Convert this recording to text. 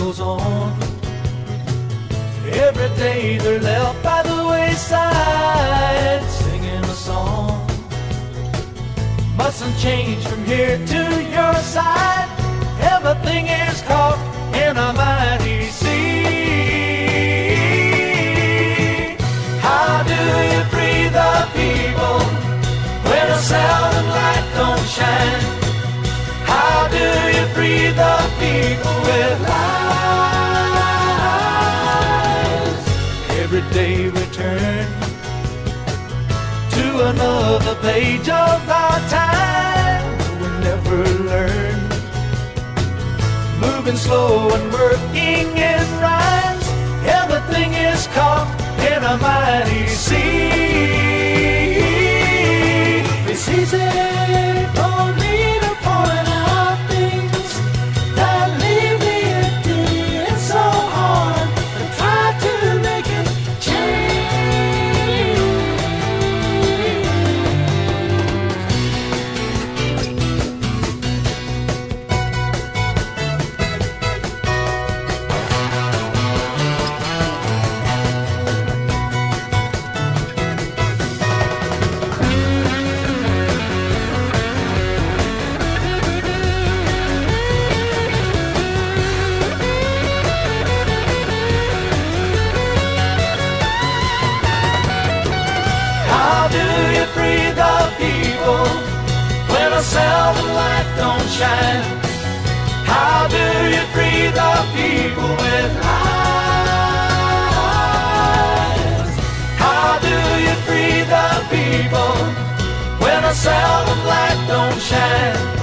goes on. Every day they're left by the wayside, singing a song. Mustn't change from here to your side. Everything is caught in a mighty sea. How do you free the people when a sound and light don't shine? How do you free the people with lies? Every day we turn to another page of our time. We never learn, moving slow and working in rhymes. Everything is caught in a mighty sea. It's easy for me to point out things that leave me empty. It's so hard to try to make it change. How do you free the people when a sound and light don't shine? How do you free the people with lies? How do you free the people when a sound and light don't shine?